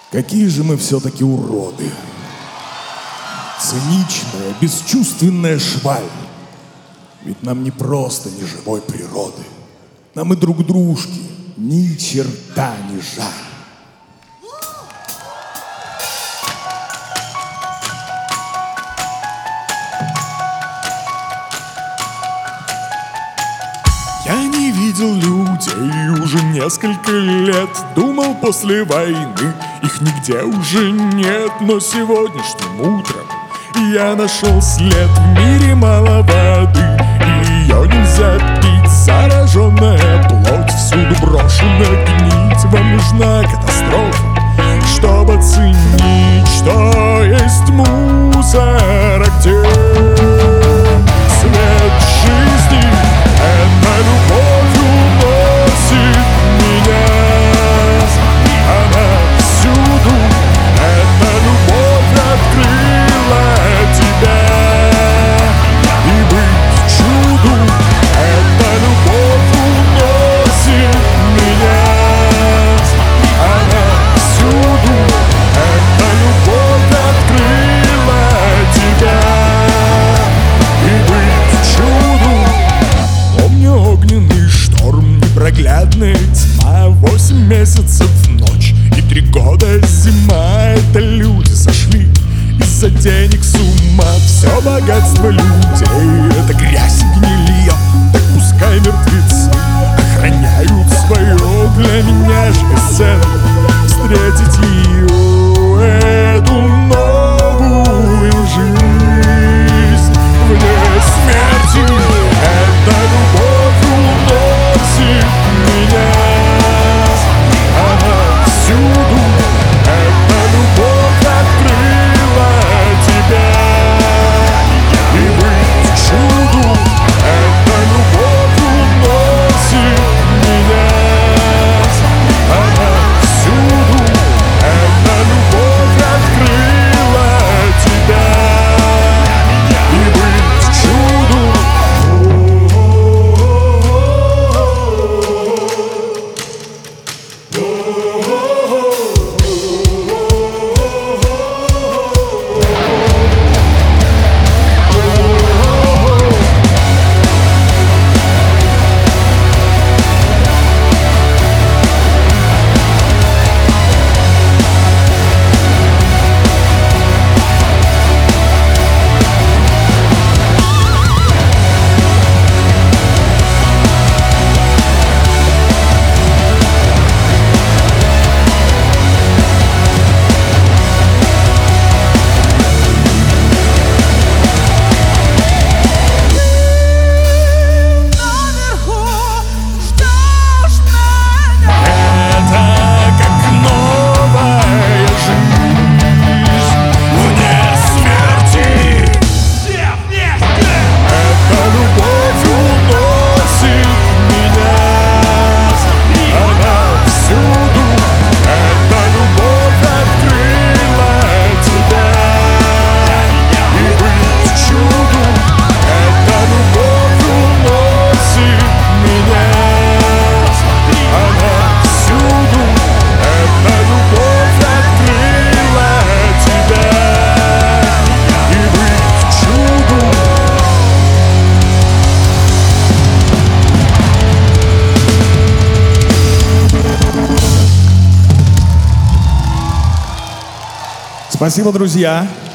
Какие же мы все-таки уроды. Циничная, бесчувственная шваль. Ведь нам не просто не живой природы. Нам и друг дружки ни черта не жаль. Я не видел людей уже несколько лет. Думал, после войны их нигде уже нет. Но сегодняшним утром я нашел след. В мире мало воды, и ее нельзя пить. Зараженная плоть всюду брошена гнить. Вам нужна катастрофа, чтобы оценить, что есть мусор, а где свет жизни. Эта любовь уносит меня, она всюду. Эта любовь открыла тебя, и быть чуду. Эта любовь уносит меня, она всюду. Эта любовь открыла тебя, и быть чуду. Помню огненный шторм, непроглядная тьма, 8 месяцев ночь и 3 года зима. Это люди сошли из-за денег с ума. Все богатство людей — это грязь и гнилье. Так пускай мертвецы охраняют свое. Для меня же бесценно встретить ее, эту новую жизнь вне смерти. Эта любовь уносит меня, она всюду. Эта любовь открыла тебя, и быть чуду. Эта любовь уносит меня, она всюду. Эта любовь открыла тебя, и быть чуду. Спасибо, друзья.